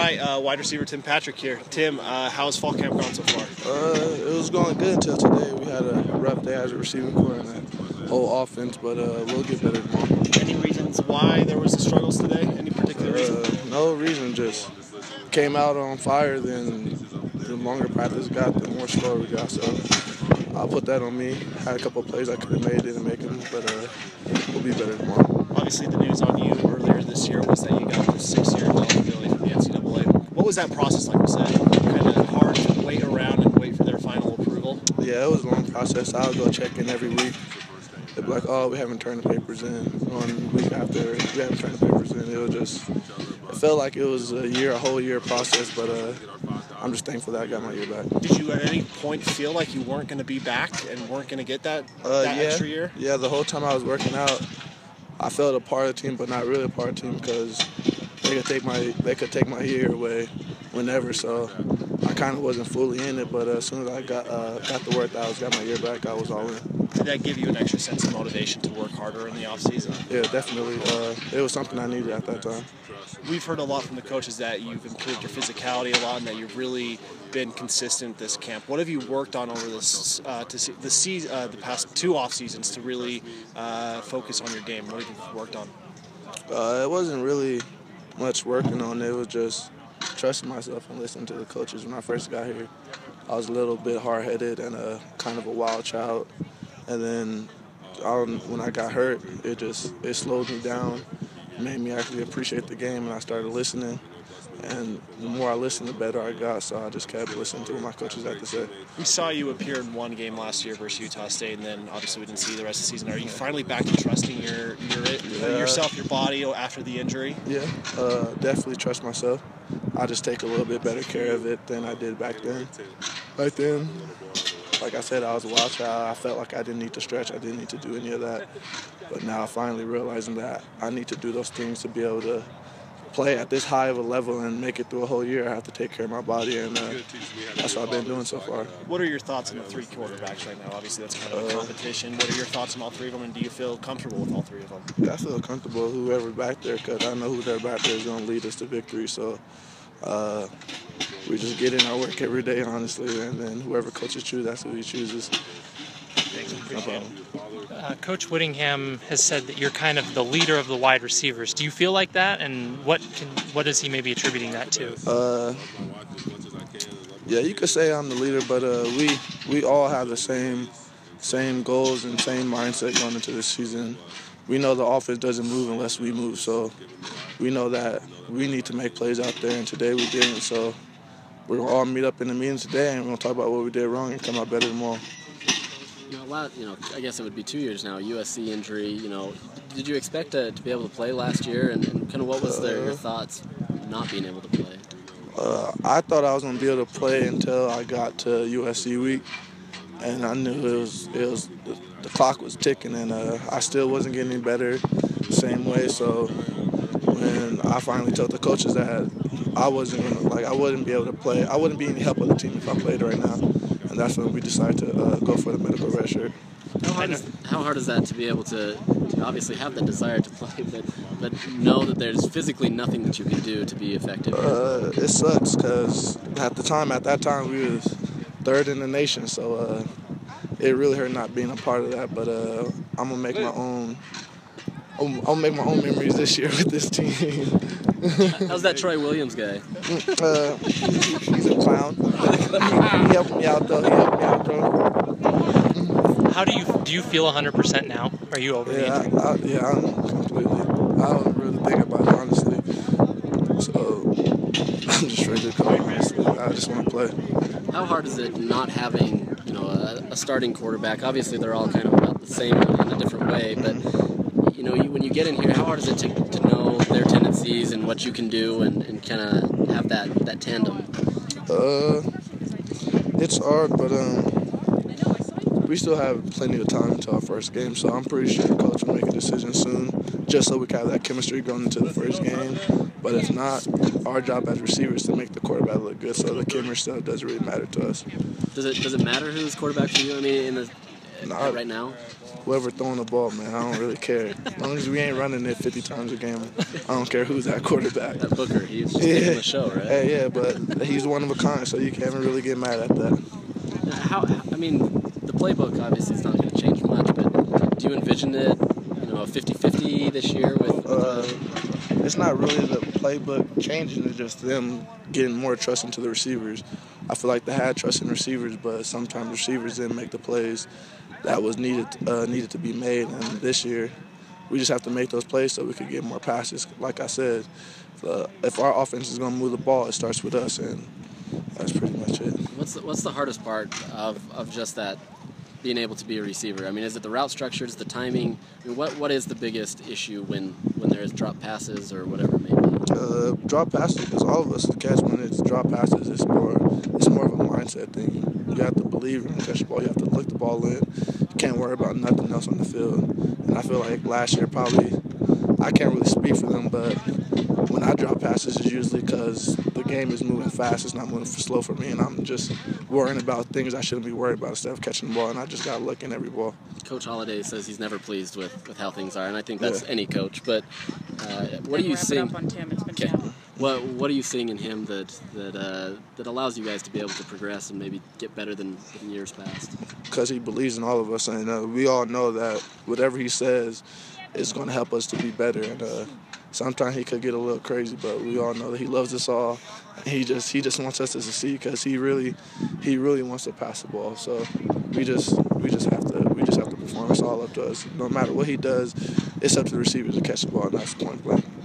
right, wide receiver Tim Patrick here. Tim, how's fall camp gone so far? It was going good until today. We had a rough day as a receiving core and a whole offense, but we'll get better tomorrow. Any reasons why there was the struggles today? Any particular reason? No reason, just came out on fire. Then the longer practice got, the more score we got. So I'll put that on me. Had a couple of plays I could have made, didn't make them, but we'll be better tomorrow. Obviously, the news on you earlier this year was that you got the 6-year eligibility from the NCAA. What was that process like? Was that kind of hard to wait around and wait for their final approval? Yeah, it was a long process. I would go check in every week. They'd be like, "Oh, we haven't turned the papers in." On week after, we haven't turned the papers in. It felt like it was a whole year process, but I'm just thankful that I got my year back. Did you at any point feel like you weren't going to be back and weren't going to get that extra year? Yeah, the whole time I was working out, I felt a part of the team, but not really a part of the team because they could take my year away whenever. So I kind of wasn't fully in it, but as soon as I got the word that I got my year back, I was all in. Did that give you an extra sense of motivation to work harder in the offseason? Yeah, definitely. It was something I needed at that time. We've heard a lot from the coaches that you've improved your physicality a lot and that you've really been consistent this camp. What have you worked on over the past 2 off seasons to really focus on your game? What have you worked on? It wasn't really much working on it. It was just trusting myself and listening to the coaches. When I first got here, I was a little bit hard-headed and kind of a wild child. And then when I got hurt, it slowed me down, made me actually appreciate the game, and I started listening. And the more I listened, the better I got, so I just kept listening to what my coaches had to say. We saw you appear in one game last year versus Utah State, and then obviously we didn't see you the rest of the season. Are you finally back to trusting yourself, your body after the injury? Yeah, definitely trust myself. I just take a little bit better care of it than I did back then. Back then, like I said, I was a wild child. I felt like I didn't need to stretch. I didn't need to do any of that. But now finally realizing that I need to do those things to be able to play at this high of a level and make it through a whole year. I have to take care of my body, and that's what I've been doing so far. What are your thoughts on the 3 quarterbacks right now? Obviously, that's kind of a competition. What are your thoughts on all 3 of them, and do you feel comfortable with all 3 of them? Yeah, I feel comfortable with whoever's back there because I know whoever's back there is going to lead us to victory. So we just get in our work every day, honestly, and then whoever coaches choose, that's who he chooses. Thanks, appreciate it. Coach Whittingham has said that you're kind of the leader of the wide receivers. Do you feel like that, and what is he maybe attributing that to? Yeah, you could say I'm the leader, but we all have the same goals and same mindset going into this season. We know the offense doesn't move unless we move, so we know that we need to make plays out there, and today we didn't. So we're going to all meet up in the meeting today, and we're going to talk about what we did wrong and come out better tomorrow. I guess it would be 2 years now, USC injury. Did you expect to be able to play last year, and kind of what was your thoughts not being able to play? I thought I was going to be able to play until I got to USC week, and I knew the clock was ticking, and I still wasn't getting any better the same way. So when I finally told the coaches that I wouldn't be able to play, I wouldn't be any help of the team if I played right now. And that's when we decided to go for the medical red shirt. How hard is that to be able to obviously have the desire to play, but know that there's physically nothing that you can do to be effective? It sucks because at that time we was 3rd in the nation, so it really hurt not being a part of that. But I'm gonna make my own. I'll make my own memories this year with this team. How's that Troy Williams guy? He's a clown. He helped me out though. How do you feel 100% now? Are you over the injury? I'm completely. I don't really think about it honestly. So I'm just ready to go. Honestly, I just want to play. How hard is it not having a starting quarterback? Obviously, they're all kind of about the same in a different way, but when you get in here, how hard is it to know their tendencies and what you can do and kind of have that tandem? It's hard, but we still have plenty of time until our first game, so I'm pretty sure the coach will make a decision soon, just so we can have that chemistry going into the first game. But if not, our job as receivers is to make the quarterback look good, so the chemistry stuff doesn't really matter to us. Does it matter who's quarterback for you? I mean, Nah, right now? Whoever throwing the ball, man, I don't really care. As long as we ain't running it 50 times a game, I don't care who's at quarterback. That Booker, he's just taking the show, right? Yeah, but he's one of a kind, so you can't really get mad at that. I mean, the playbook obviously is not going to change much, but do you envision it, a 50-50 this year with It's not really the playbook changing, it's just them getting more trust into the receivers. I feel like they had trust in receivers, but sometimes receivers didn't make the plays that was needed to be made. And this year, we just have to make those plays so we could get more passes. Like I said, if our offense is going to move the ball, it starts with us, and that's pretty much it. What's the hardest part of just that, being able to be a receiver? I mean, is it the route structure, is it the timing? I mean, what is the biggest issue when there is drop passes or whatever it may be? Drop passes, because all of us catch when it's drop passes. It's more of a mindset thing. You have to believe when you catch the ball. You have to look the ball in. You can't worry about nothing else on the field. And I feel like last year probably, I can't really speak for them, but when I drop passes, it's usually because the game is moving fast. It's not moving slow for me, and I'm just worrying about things I shouldn't be worried about instead of catching the ball, and I just got to look in every ball. Coach Holliday says he's never pleased with how things are, and I think that's any coach. But what are you seeing? Wrap it up on Tim. It's been Tim. What are you seeing in him that allows you guys to be able to progress and maybe get better than years past? Because he believes in all of us, and we all know that whatever he says is going to help us to be better. And sometimes he could get a little crazy, but we all know that he loves us all. And he just wants us to succeed because he really wants to pass the ball. So we just have to perform. It's all up to us. No matter what he does, it's up to the receivers to catch the ball, and that's point blank.